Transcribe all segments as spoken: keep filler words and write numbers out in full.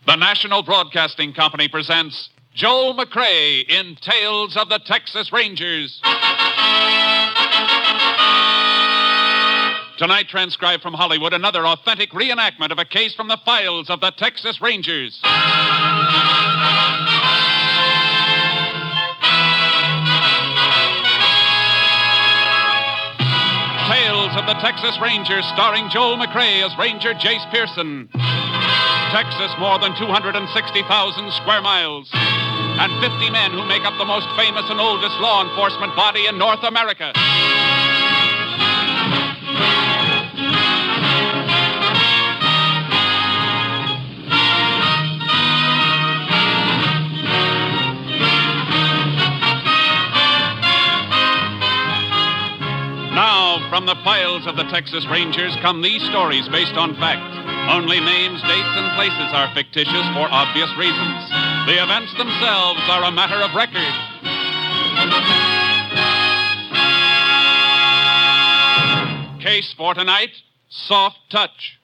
The National Broadcasting Company presents Joel McCrea in Tales of the Texas Rangers. Tonight, transcribed from Hollywood, another authentic reenactment of a case from the files of the Texas Rangers. Tales of the Texas Rangers, starring Joel McCrea as Ranger Jace Pearson. Texas, more than two hundred sixty thousand square miles. And fifty men who make up the most famous and oldest law enforcement body in North America. Now, from the files of the Texas Rangers come these stories based on fact. Only names, dates, and places are fictitious for obvious reasons. The events themselves are a matter of record. Case for tonight, Soft Touch.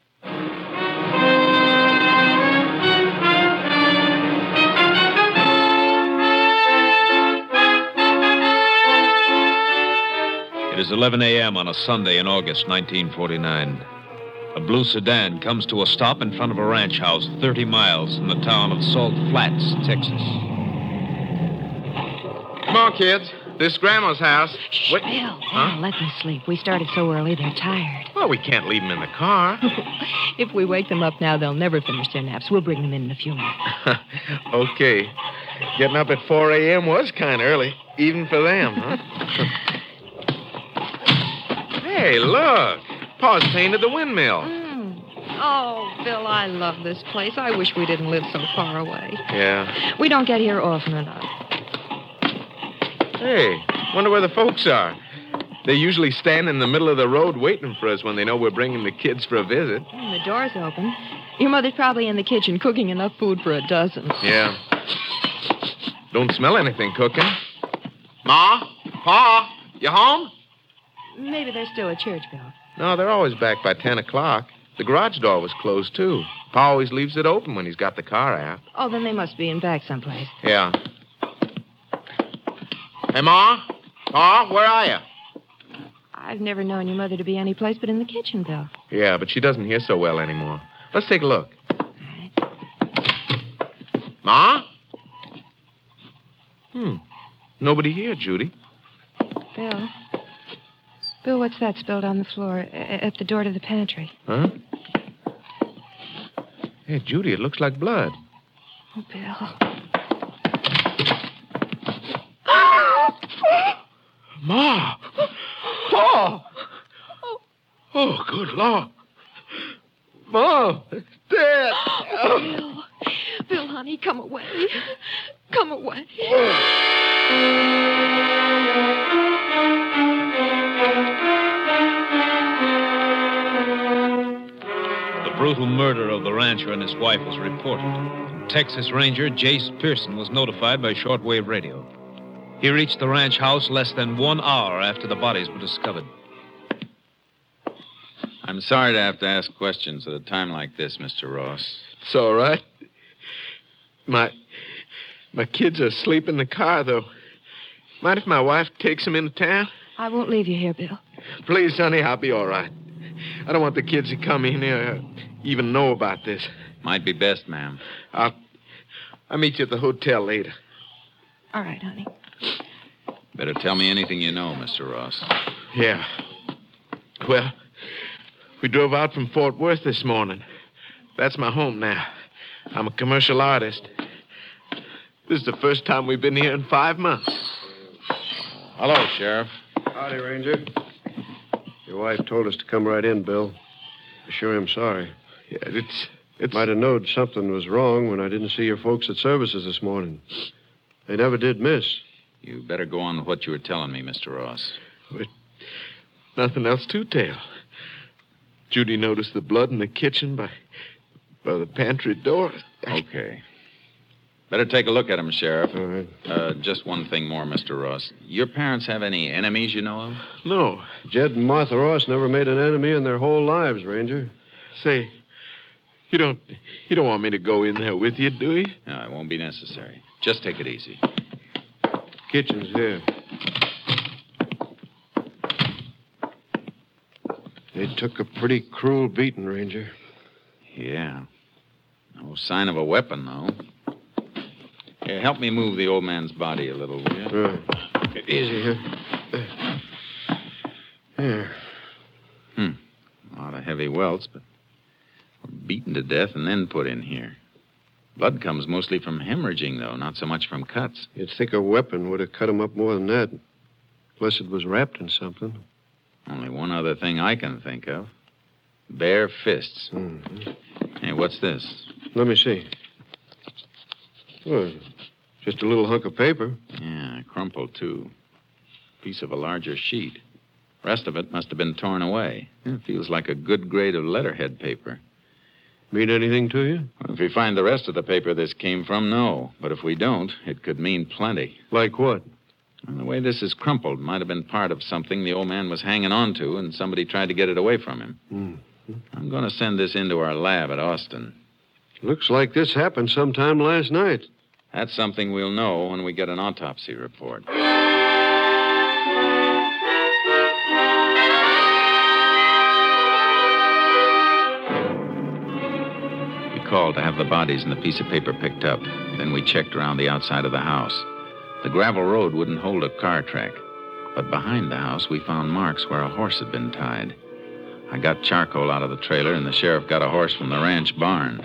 It is eleven a.m. on a Sunday in August nineteen forty-nine. A blue sedan comes to a stop in front of a ranch house thirty miles from the town of Salt Flats, Texas. Come on, kids. This is Grandma's house. Shh, What? Bill, Huh? Bill, let them sleep. We started so early, they're tired. Well, we can't leave them in the car. If we wake them up now, they'll never finish their naps. We'll bring them in in a few minutes. Okay. Getting up at four a.m. was kind of early, even for them, huh? Hey, look. Pa's painted the windmill. Mm. Oh, Bill, I love this place. I wish we didn't live so far away. Yeah. We don't get here often enough. Hey, wonder where the folks are. They usually stand in the middle of the road waiting for us when they know we're bringing the kids for a visit. Mm, the door's open. Your mother's probably in the kitchen cooking enough food for a dozen. Yeah. Don't smell anything cooking. Ma? Pa? You home? Maybe they're still at church, Bill. No, they're always back by ten o'clock. The garage door was closed, too. Pa always leaves it open when he's got the car out. Oh, then they must be in back someplace. Yeah. Hey, Ma? Pa, where are you? I've never known your mother to be any place but in the kitchen, Bill. Yeah, but she doesn't hear so well anymore. Let's take a look. All right. Ma? Hmm. Nobody here, Judy. Bill. Bill, what's that spilled on the floor a- at the door to the pantry? Huh? Hey, Judy, it looks like blood. Oh, Bill. Ma! Pa! Oh, good Lord. Mom, it's dead. Bill. Bill, honey, come away. Come away. The brutal murder of the rancher and his wife was reported. Texas Ranger Jace Pearson was notified by shortwave radio. He reached the ranch house less than one hour after the bodies were discovered. I'm sorry to have to ask questions at a time like this, Mister Ross. It's all right. My my kids are asleep in the car, though. Mind if my wife takes them into town? I won't leave you here, Bill. Please, honey, I'll be all right. I don't want the kids to come in here or even know about this. Might be best, ma'am. I'll, I'll meet you at the hotel later. All right, honey. Better tell me anything you know, Mister Ross. Yeah. Well, we drove out from Fort Worth this morning. That's my home now. I'm a commercial artist. This is the first time we've been here in five months. Hello, Sheriff. Howdy, Ranger. Your wife told us to come right in, Bill. I sure am sorry. Yeah, it's... it's... Might have known something was wrong when I didn't see your folks at services this morning. They never did miss. You better go on with what you were telling me, Mister Ross. But nothing else to tell. Judy noticed the blood in the kitchen by, by the pantry door. Okay. Better take a look at him, Sheriff. All right. Uh, just one thing more, Mister Ross. Your parents have any enemies you know of? No. Jed and Martha Ross never made an enemy in their whole lives, Ranger. Say, You don't you don't want me to go in there with you, do you? No, it won't be necessary. Just take it easy. Kitchen's here. They took a pretty cruel beating, Ranger. Yeah. No sign of a weapon, though. Here, help me move the old man's body a little, will you? Right. Easy here. Here. Hmm. A lot of heavy welts, but beaten to death and then put in here. Blood comes mostly from hemorrhaging, though, not so much from cuts. You'd think a weapon would have cut him up more than that. Unless it was wrapped in something. Only one other thing I can think of. Bare fists. Mm-hmm. Hey, what's this? Let me see. Well, just a little hunk of paper. Yeah, crumpled, too. Piece of a larger sheet. Rest of it must have been torn away. It feels like a good grade of letterhead paper. Mean anything to you? Well, if we find the rest of the paper this came from, no. But if we don't, it could mean plenty. Like what? And the way this is crumpled might have been part of something the old man was hanging on to, and somebody tried to get it away from him. Mm-hmm. I'm going to send this into our lab at Austin. Looks like this happened sometime last night. That's something we'll know when we get an autopsy report. We called to have the bodies and the piece of paper picked up. Then we checked around the outside of the house. The gravel road wouldn't hold a car track. But behind the house, we found marks where a horse had been tied. I got charcoal out of the trailer, and the sheriff got a horse from the ranch barn.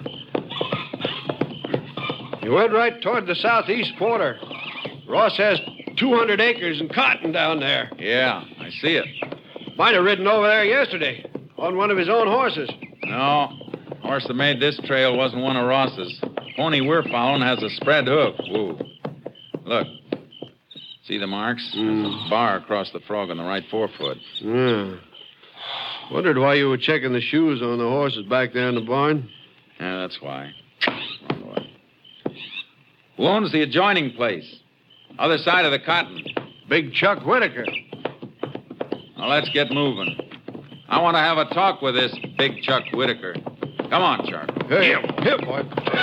You went right toward the southeast quarter. Ross has two hundred acres and cotton down there. Yeah, I see it. Might have ridden over there yesterday on one of his own horses. No, horse that made this trail wasn't one of Ross's. Pony we're following has a spread hoof. Whoa. Look. See the marks? Mm. There's a bar across the frog on the right forefoot. Yeah. Wondered why you were checking the shoes on the horses back there in the barn. Yeah, that's why. Who owns the adjoining place? Other side of the cotton. Big Chuck Whitaker. Now, let's get moving. I want to have a talk with this Big Chuck Whitaker. Come on, Chuck. Hey, here, here, boy.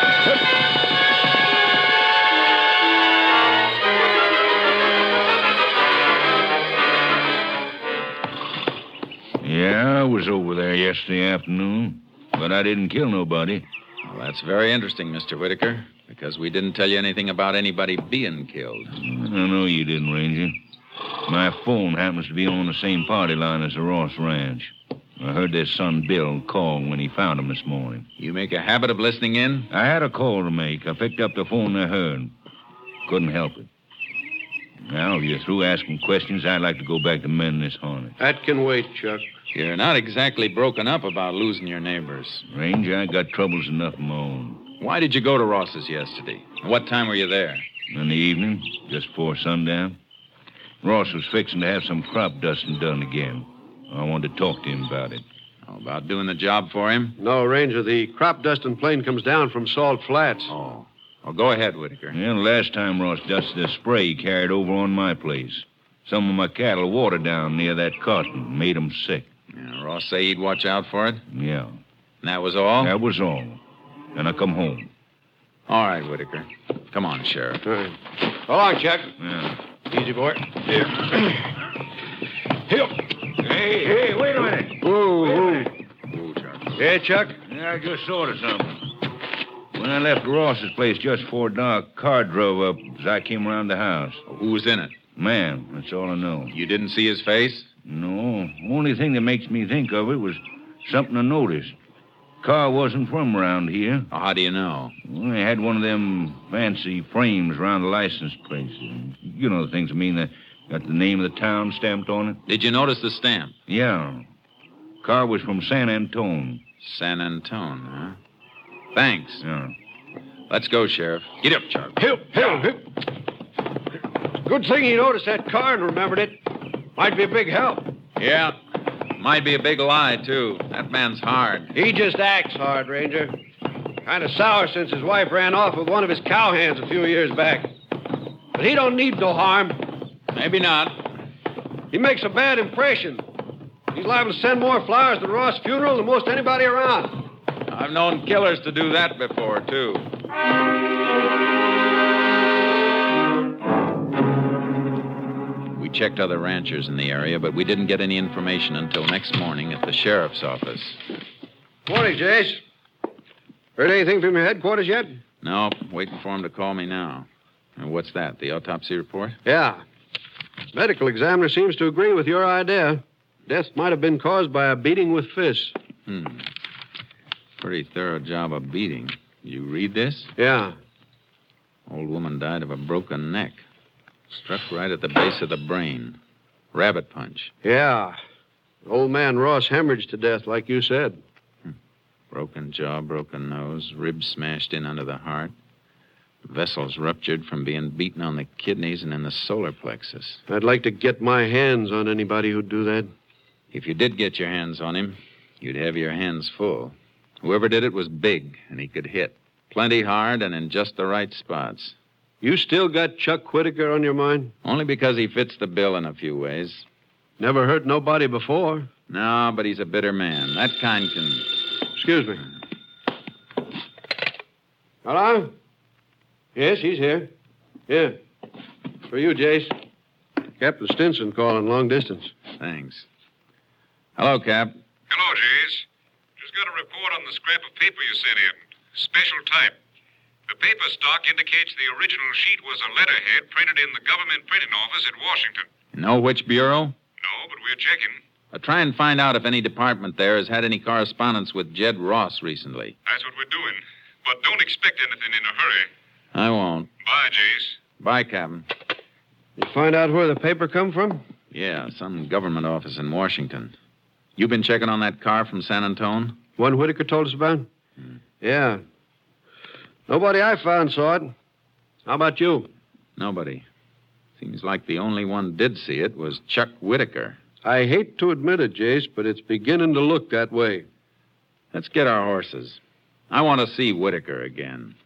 Yeah, I was over there yesterday afternoon, but I didn't kill nobody. Well, that's very interesting, Mister Whitaker, because we didn't tell you anything about anybody being killed. I know you didn't, Ranger. My phone happens to be on the same party line as the Ross Ranch. I heard their son Bill call when he found him this morning. You make a habit of listening in? I had a call to make. I picked up the phone I heard. Couldn't help it. Now, if you're through asking questions, I'd like to go back to mending this harness. That can wait, Chuck. You're not exactly broken up about losing your neighbors. Ranger, I got troubles enough of my own. Why did you go to Ross's yesterday? What time were you there? In the evening, just before sundown. Ross was fixing to have some crop dusting done again. I wanted to talk to him about it. How about doing the job for him? No, Ranger, the crop dusting plane comes down from Salt Flats. Oh. Well, go ahead, Whitaker. Yeah, the last time Ross dusted a spray he carried over on my place. Some of my cattle watered down near that cotton, made them sick. Yeah, Ross say he'd watch out for it? Yeah. And that was all? That was all. And I come home. All right, Whitaker. Come on, Sheriff. All right. So long, Chuck. Yeah. Easy, boy. Here. Here. Hey, hey, wait a minute. Whoa, whoa. Whoa, Chuck. Yeah, Chuck? Yeah, I just thought of something. When I left Ross's place just before dark, a car drove up as I came around the house. Who was in it? Man, that's all I know. You didn't see his face? No. Only thing that makes me think of it was something I noticed. Car wasn't from around here. Oh, how do you know? Well, they had one of them fancy frames around the license plate. You know the things I mean. That got the name of the town stamped on it. Did you notice the stamp? Yeah. Car was from San Antone. San Antone, huh? Thanks. Yeah. Let's go, Sheriff. Get up, Chuck. Help, help, help. Good thing he noticed that car and remembered it. Might be a big help. Yeah. Might be a big lie, too. That man's hard. He just acts hard, Ranger. Kind of sour since his wife ran off with one of his cowhands a few years back. But he don't need no harm. Maybe not. He makes a bad impression. He's liable to send more flowers to Ross' funeral than most anybody around. I've known killers to do that before, too. We checked other ranchers in the area, but we didn't get any information until next morning at the sheriff's office. Morning, Jace. Heard anything from your headquarters yet? No, waiting for him to call me now. And what's that, the autopsy report? Yeah. Medical examiner seems to agree with your idea. Death might have been caused by a beating with fists. Hmm. Pretty thorough job of beating. You read this? Yeah. Old woman died of a broken neck. Struck right at the base of the brain. Rabbit punch. Yeah. Old man Ross hemorrhaged to death, like you said. Hmm. Broken jaw, broken nose, ribs smashed in under the heart. Vessels ruptured from being beaten on the kidneys and in the solar plexus. I'd like to get my hands on anybody who'd do that. If you did get your hands on him, you'd have your hands full. Whoever did it was big, and he could hit. Plenty hard and in just the right spots. You still got Chuck Whitaker on your mind? Only because he fits the bill in a few ways. Never hurt nobody before. No, but he's a bitter man. That kind can... Excuse me. Hello? Yes, he's here. Yeah. For you, Jace. Captain Stinson calling long distance. Thanks. Hello, Cap. Hello, Jace. Just got a report on the scrap of paper you sent in. Special type. The paper stock indicates the original sheet was a letterhead printed in the government printing office at Washington. You know which bureau? No, but we're checking. Uh, try and find out if any department there has had any correspondence with Jed Ross recently. That's what we're doing. But don't expect anything in a hurry. I won't. Bye, Jace. Bye, Captain. You find out where the paper come from? Yeah, some government office in Washington. You been checking on that car from San Antone? One Whitaker told us about? Hmm. Yeah. Nobody I found saw it. How about you? Nobody. Seems like the only one did see it was Chuck Whitaker. I hate to admit it, Jace, but it's beginning to look that way. Let's get our horses. I want to see Whitaker again.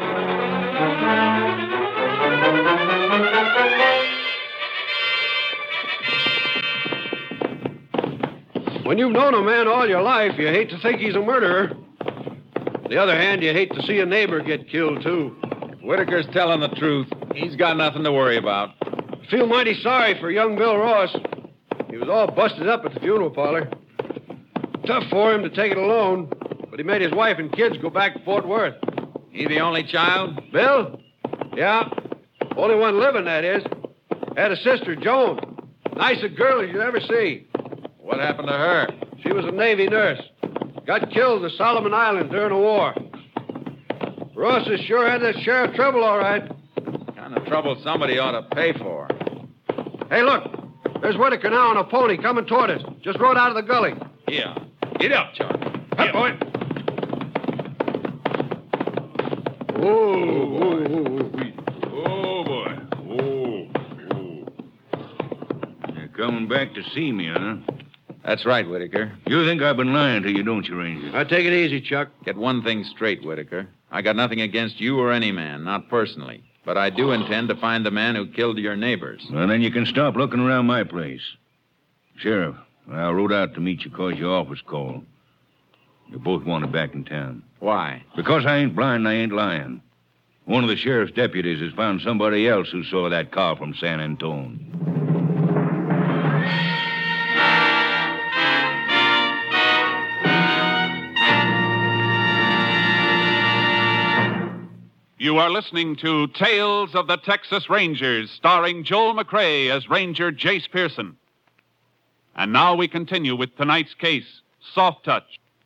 When you've known a man all your life, you hate to think he's a murderer. On the other hand, you hate to see a neighbor get killed, too. Whitaker's telling the truth. He's got nothing to worry about. I feel mighty sorry for young Bill Ross. He was all busted up at the funeral parlor. Tough for him to take it alone, but he made his wife and kids go back to Fort Worth. He the only child? Bill? Yeah. Only one living, that is. Had a sister, Joan. Nice a girl as you'd ever see. What happened to her? She was a Navy nurse. Got killed at the Solomon Islands during the war. Ross has sure had that sheriff trouble, all right. Kind of trouble somebody ought to pay for. Hey, look. There's Whitaker now on a pony coming toward us. Just rode out of the gully. Yeah. Get up, Chuck. Up, boy. Oh, oh, oh, Oh, boy. Oh, oh. You're coming back to see me, huh? That's right, Whitaker. You think I've been lying to you, don't you, Ranger? Now, take it easy, Chuck. Get one thing straight, Whitaker. I got nothing against you or any man, not personally. But I do intend to find the man who killed your neighbors. Well, then you can stop looking around my place. Sheriff, I rode out to meet you because your office called. You both wanted back in town. Why? Because I ain't blind, I ain't lying. One of the sheriff's deputies has found somebody else who saw that car from San Antone. You are listening to Tales of the Texas Rangers, starring Joel McCrea as Ranger Jace Pearson. And now we continue with tonight's case, Soft Touch.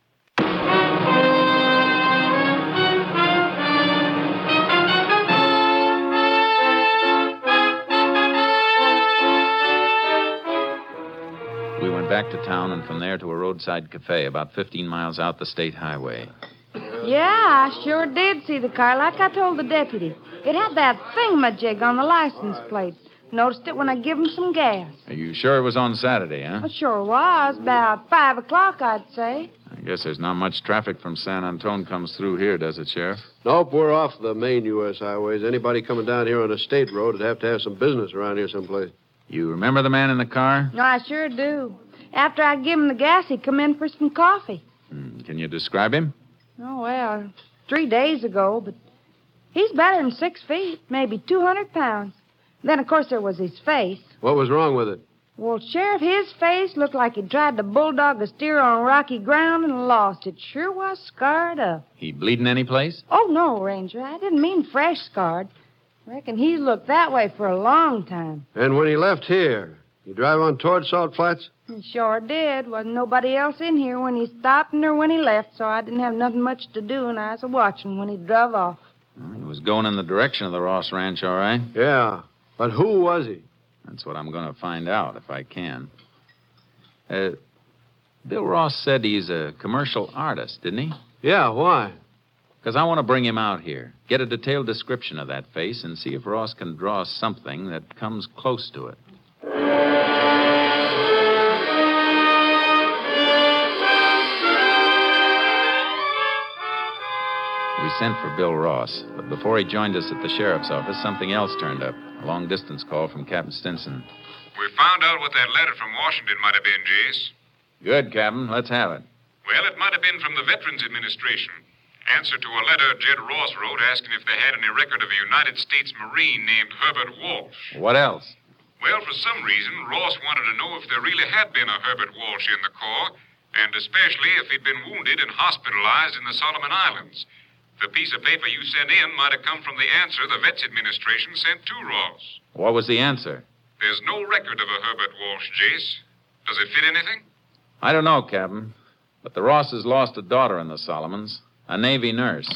We went back to town and from there to a roadside cafe about fifteen miles out the state highway. Yeah, I sure did see the car, like I told the deputy. It had that thingamajig on the license plate. Noticed it when I give him some gas. Are you sure it was on Saturday, huh? It sure was. About five o'clock, I'd say. I guess there's not much traffic from San Antone comes through here, does it, Sheriff? Nope, we're off the main U S highways. Anybody coming down here on a state road would have to have some business around here someplace. You remember the man in the car? No, I sure do. After I give him the gas, he'd come in for some coffee. Hmm. Can you describe him? Oh, well, three days ago, but he's better than six feet, maybe two hundred pounds. Then, of course, there was his face. What was wrong with it? Well, Sheriff, his face looked like he tried to bulldog a steer on rocky ground and lost. It sure was scarred up. He bleeding any place? Oh, no, Ranger. I didn't mean fresh scarred. I reckon he's looked that way for a long time. And when he left here, you drive on toward Salt Flats? He sure did. Wasn't nobody else in here when he stopped nor when he left, so I didn't have nothing much to do, and I was watching when he drove off. Well, he was going in the direction of the Ross Ranch, all right. Yeah, but who was he? That's what I'm going to find out, if I can. Uh, Bill Ross said he's a commercial artist, didn't he? Yeah, why? Because I want to bring him out here, get a detailed description of that face, and see if Ross can draw something that comes close to it. We sent for Bill Ross, but before he joined us at the sheriff's office, something else turned up. A long-distance call from Captain Stinson. We found out what that letter from Washington might have been, Jace. Good, Captain. Let's have it. Well, it might have been from the Veterans Administration. Answer to a letter Jed Ross wrote asking if they had any record of a United States Marine named Herbert Walsh. What else? Well, for some reason, Ross wanted to know if there really had been a Herbert Walsh in the Corps, and especially if he'd been wounded and hospitalized in the Solomon Islands. The piece of paper you sent in might have come from the answer the Vets Administration sent to Ross. What was the answer? There's no record of a Herbert Walsh, Jace. Does it fit anything? I don't know, Captain. But the Rosses lost a daughter in the Solomons, a Navy nurse.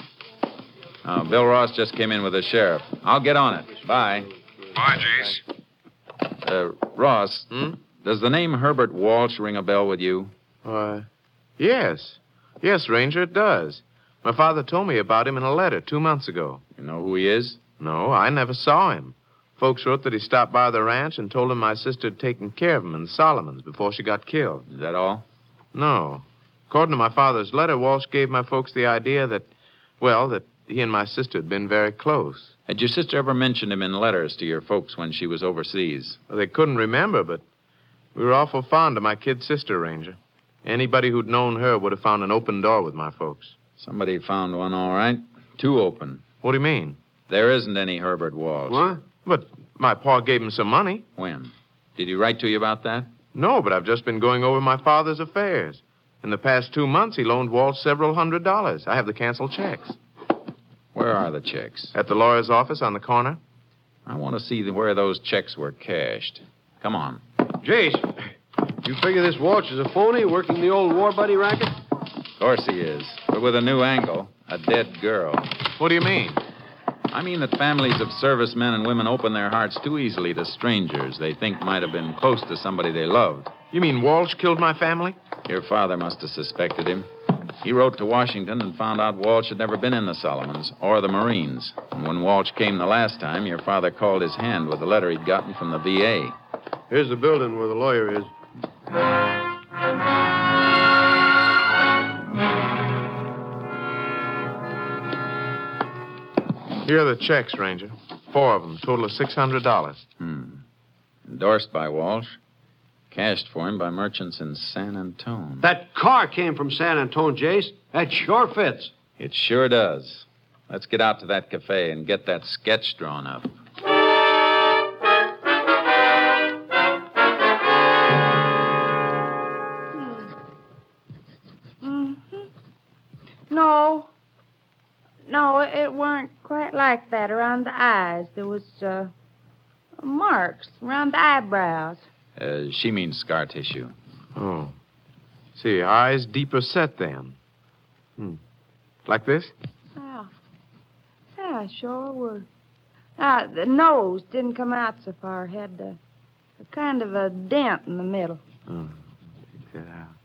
Oh, Bill Ross just came in with the sheriff. I'll get on it. Bye. Bye, Jace. Uh, Ross, Hmm? does the name Herbert Walsh ring a bell with you? Uh, yes. Yes, Ranger, it does. My father told me about him in a letter two months ago. You know who he is? No, I never saw him. Folks wrote that he stopped by the ranch and told him my sister had taken care of him in the Solomons before she got killed. Is that all? No. According to my father's letter, Walsh gave my folks the idea that, well, that he and my sister had been very close. Had your sister ever mentioned him in letters to your folks when she was overseas? Well, they couldn't remember, but we were awful fond of my kid sister, Ranger. Anybody who'd known her would have found an open door with my folks. Somebody found one, all right. Two open. What do you mean? There isn't any Herbert Walsh. What? But my pa gave him some money. When? Did he write to you about that? No, but I've just been going over my father's affairs. In the past two months, he loaned Walsh several hundred dollars. I have the canceled checks. Where are the checks? At the lawyer's office on the corner. I want to see the, where those checks were cashed. Come on. Jace, you figure this Walsh is a phony working the old war buddy racket? Of course he is, but with a new angle. A dead girl. What do you mean? I mean that families of servicemen and women open their hearts too easily to strangers they think might have been close to somebody they loved. You mean Walsh killed my family? Your father must have suspected him. He wrote to Washington and found out Walsh had never been in the Solomons or the Marines. And when Walsh came the last time, your father called his hand with a letter he'd gotten from the V A. Here's the building where the lawyer is. Here are the checks, Ranger. Four of them, total of six hundred dollars. Hmm. Endorsed by Walsh. Cashed for him by merchants in San Antone. That car came from San Antone, Jace. That sure fits. It sure does. Let's get out to that cafe and get that sketch drawn up. Mm-hmm. No. No, it weren't quite like that around the eyes. There was, uh, marks around the eyebrows. Uh, she means scar tissue. Oh. See, eyes deeper set then. Hmm. Like this? Oh. Yeah, sure would. Ah, the nose didn't come out so far. Had a, a kind of a dent in the middle. Oh. Take that out.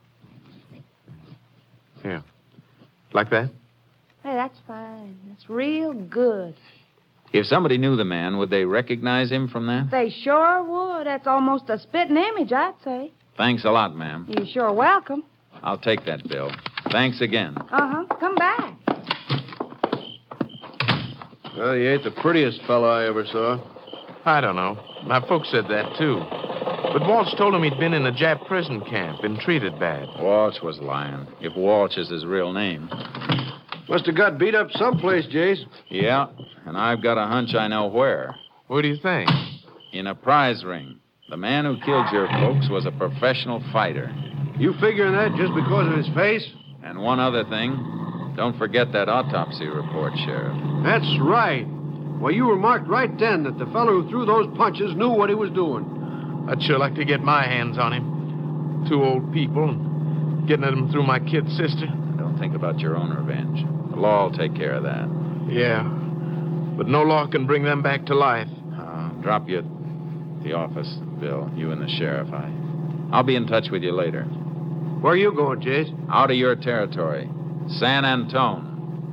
Here. Like that? Hey, that's fine. That's real good. If somebody knew the man, would they recognize him from that? They sure would. That's almost a spitting image, I'd say. Thanks a lot, ma'am. You're sure welcome. I'll take that bill. Thanks again. Uh-huh. Come back. Well, he ain't the prettiest fellow I ever saw. I don't know. My folks said that, too. But Walsh told him he'd been in a Jap prison camp, been treated bad. Walsh was lying, if Walsh is his real name. Must have got beat up someplace, Jace. Yeah, and I've got a hunch I know where. What do you think? In a prize ring. The man who killed your folks was a professional fighter. You figuring that just because of his face? And one other thing. Don't forget that autopsy report, Sheriff. That's right. Well, you remarked right then that the fellow who threw those punches knew what he was doing. I'd sure like to get my hands on him. Two old people, and getting at him through my kid sister. Don't think about your own revenge. The law will take care of that. Yeah, but no law can bring them back to life. Uh, drop you at the office, Bill, you and the sheriff. I, I'll be in touch with you later. Where are you going, Jace? Out of your territory. San Antone.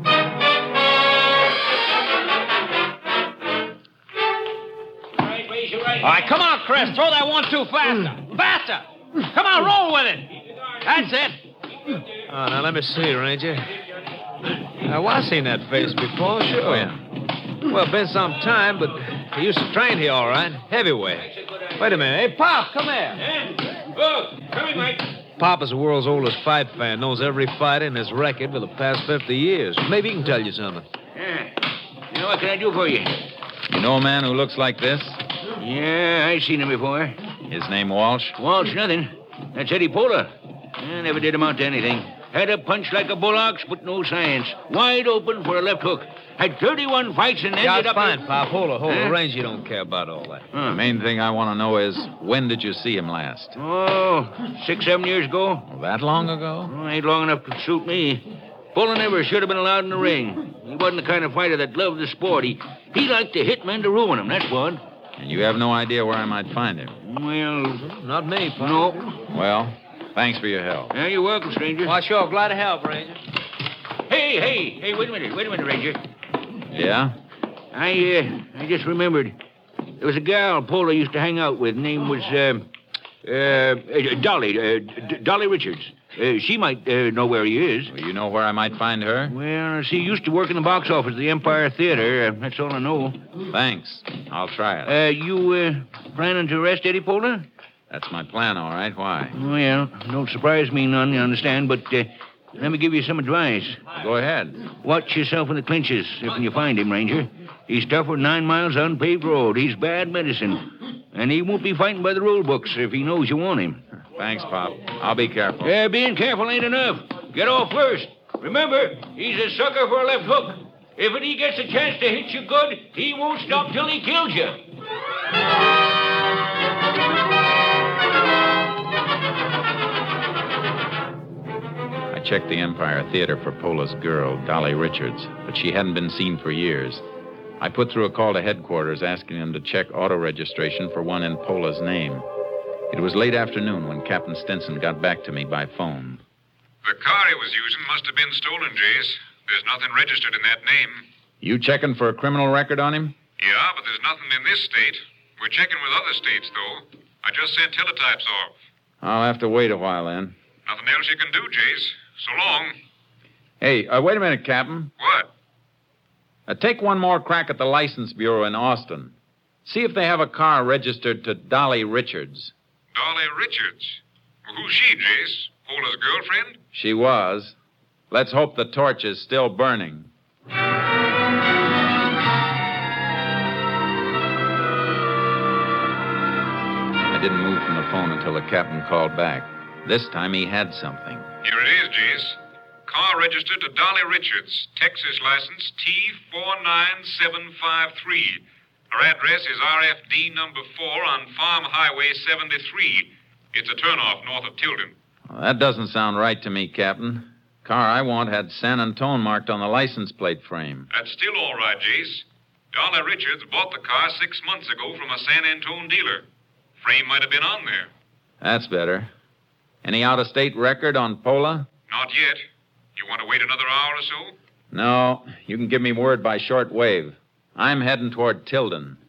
All right, come on, Chris. Throw that one two faster. Faster. Come on, roll with it. That's it. Oh, now, let me see, Ranger. Now, well, I've seen that face before, sure. Oh, yeah. Well, been some time, but he used to train here, all right. Heavyweight. Wait a minute. Hey, Pop, come here. Oh, come in, Mike. Pop is the world's oldest fight fan, knows every fighter in his record for the past fifty years. Maybe he can tell you something. Yeah. You know, what can I do for you? You know a man who looks like this? Yeah, I've seen him before. His name Walsh? Walsh, nothing. That's Eddie Pola. I never did amount to anything. Had a punch like a bull ox, but no science. Wide open for a left hook. Had thirty-one fights and ended yeah, up... fine, Pop. Hold it, hold it. Huh? Ranger don't care about all that. The main thing I want to know is, when did you see him last? Oh, six, seven years ago. Well, that long ago? Oh, ain't long enough to suit me. Pola never should have been allowed in the ring. He wasn't the kind of fighter that loved the sport. He, he liked to hit men to ruin them, that's what. And you have no idea where I might find him? Well... Not me, Pop. No. Well, thanks for your help. Yeah, you're welcome, stranger. Well, sure. Glad to help, Ranger. Hey, hey, hey, wait a minute, wait a minute, Ranger. Yeah? I, uh, I just remembered. There was a gal Pola used to hang out with. Name was, uh, uh, Dolly, uh, D- Dolly Richards. Uh, she might uh, know where he is. Well, you know where I might find her? Well, she used to work in the box office at the Empire Theater. Uh, that's all I know. Thanks. I'll try it. Uh, you, uh, planning to arrest Eddie Pola? That's my plan, all right. Why? Well, don't surprise me none, you understand, but uh, let me give you some advice. Go ahead. Watch yourself in the clinches if you find him, Ranger. He's tougher than nine miles on paved road. He's bad medicine. And he won't be fighting by the rule books if he knows you want him. Thanks, Pop. I'll be careful. Yeah, being careful ain't enough. Get off first. Remember, he's a sucker for a left hook. If he gets a chance to hit you good, he won't stop till he kills you. I checked the Empire Theater for Pola's girl, Dolly Richards, but she hadn't been seen for years. I put through a call to headquarters asking them to check auto registration for one in Pola's name. It was late afternoon when Captain Stinson got back to me by phone. The car he was using must have been stolen, Jace. There's nothing registered in that name. You checking for a criminal record on him? Yeah, but there's nothing in this state. We're checking with other states, though. I just sent teletypes off. I'll have to wait a while then. Nothing else you can do, Jace. So long. Hey, uh, wait a minute, Captain. What? Uh, take one more crack at the License Bureau in Austin. See if they have a car registered to Dolly Richards. Dolly Richards? Well, who's she, Jace? Pola's girlfriend? She was. Let's hope the torch is still burning. I didn't move from the phone until the captain called back. This time he had something. Here it is, Jace. Car registered to Dolly Richards. Texas license T four nine seven five three. Her address is R F D number four on Farm Highway seventy-three. It's a turnoff north of Tilden. Well, that doesn't sound right to me, Captain. Car I want had San Antone marked on the license plate frame. That's still all right, Jace. Dolly Richards bought the car six months ago from a San Antone dealer. Frame might have been on there. That's better. Any out-of-state record on Pola? Not yet. You want to wait another hour or so? No. You can give me word by short wave. I'm heading toward Tilden.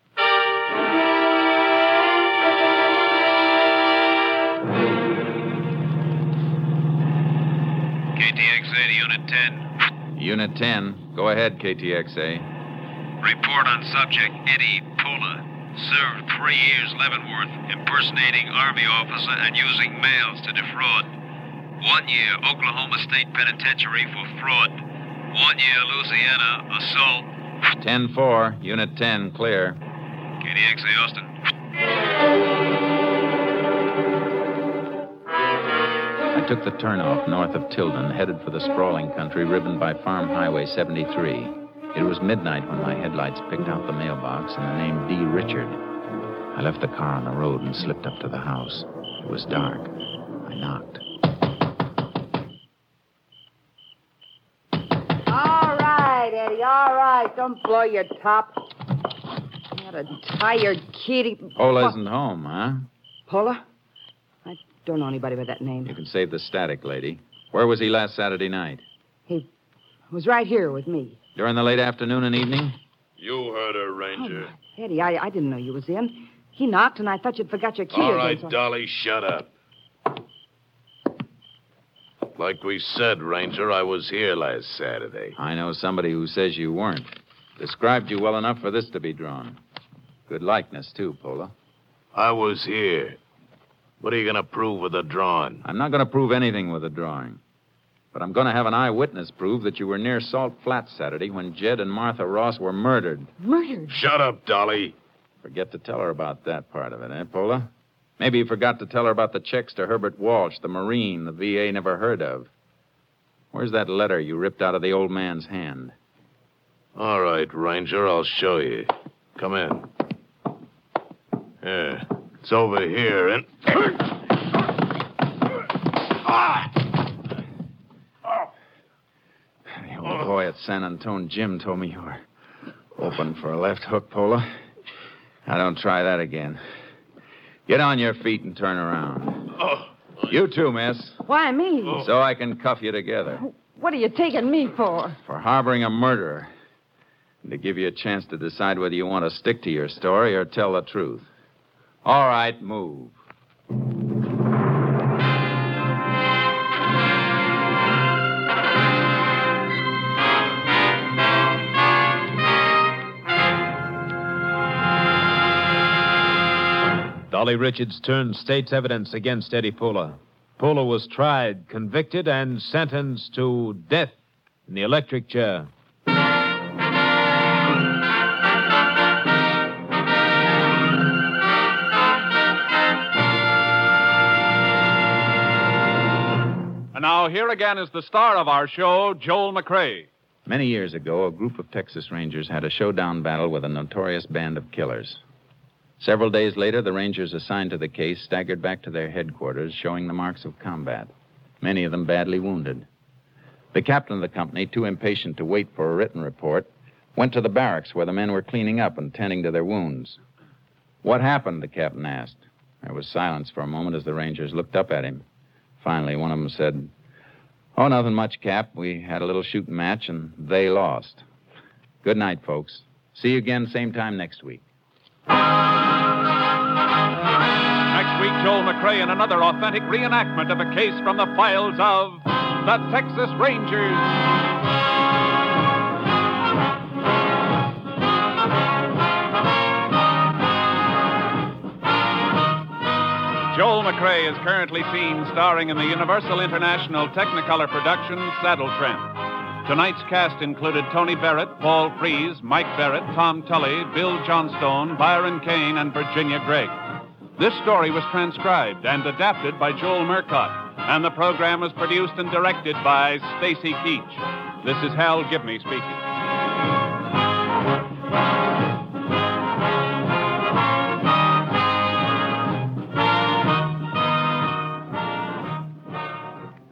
K T X A to Unit ten. Unit ten. Go ahead, K T X A. Report on subject Eddie Pola. Served three years Leavenworth, impersonating Army officer and using mails to defraud. One year, Oklahoma State Penitentiary for fraud. One year, Louisiana, assault. ten four, Unit ten, clear. K D X A Austin. I took the turnoff north of Tilden, headed for the sprawling country ribboned by Farm Highway seventy-three. It was midnight when my headlights picked out the mailbox and the name D. Richard. I left the car on the road and slipped up to the house. It was dark. I knocked. All right, Eddie, all right. Don't blow your top. Not a tired kitty. Pola isn't home, huh? Pola? I don't know anybody by that name. You can save the static, lady. Where was he last Saturday night? He was right here with me. During the late afternoon and evening? You heard her, Ranger. Oh, Eddie, I, I didn't know you was in. He knocked, and I thought you'd forgot your key. All again, right, so... Dolly, shut up. Like we said, Ranger, I was here last Saturday. I know somebody who says you weren't. Described you well enough for this to be drawn. Good likeness, too, Pola. I was here. What are you going to prove with the drawing? I'm not going to prove anything with the drawing. But I'm going to have an eyewitness prove that you were near Salt Flats Saturday when Jed and Martha Ross were murdered. Murdered? Shut up, Dolly. Forget to tell her about that part of it, eh, Pola? Maybe you forgot to tell her about the checks to Herbert Walsh, the Marine the V A never heard of. Where's that letter you ripped out of the old man's hand? All right, Ranger, I'll show you. Come in. Yeah, it's over here, and... ah! The old boy at San Antone Jim told me you were open for a left hook, Pola. Now, don't try that again. Get on your feet and turn around. Oh. You too, miss. Why me? So I can cuff you together. What are you taking me for? For harboring a murderer. And to give you a chance to decide whether you want to stick to your story or tell the truth. All right, move. Dolly Richards turned state's evidence against Eddie Pola. Pola was tried, convicted, and sentenced to death in the electric chair. And now here again is the star of our show, Joel McCrea. Many years ago, a group of Texas Rangers had a showdown battle with a notorious band of killers. Several days later, the Rangers assigned to the case staggered back to their headquarters, showing the marks of combat, many of them badly wounded. The captain of the company, too impatient to wait for a written report, went to the barracks where the men were cleaning up and tending to their wounds. What happened, the captain asked. There was silence for a moment as the Rangers looked up at him. Finally, one of them said, "Oh, nothing much, Cap. We had a little shooting match, and they lost. Good night, folks. See you again same time next week." Next week, Joel McCrea in another authentic reenactment of a case from the files of the Texas Rangers. Joel McCrea is currently seen starring in the Universal International Technicolor production Saddle Tramp. Tonight's cast included Tony Barrett, Paul Frees, Mike Barrett, Tom Tully, Bill Johnstone, Byron Kane, and Virginia Gregg. This story was transcribed and adapted by Joel Murcott, and the program was produced and directed by Stacy Keach. This is Hal Gibney speaking.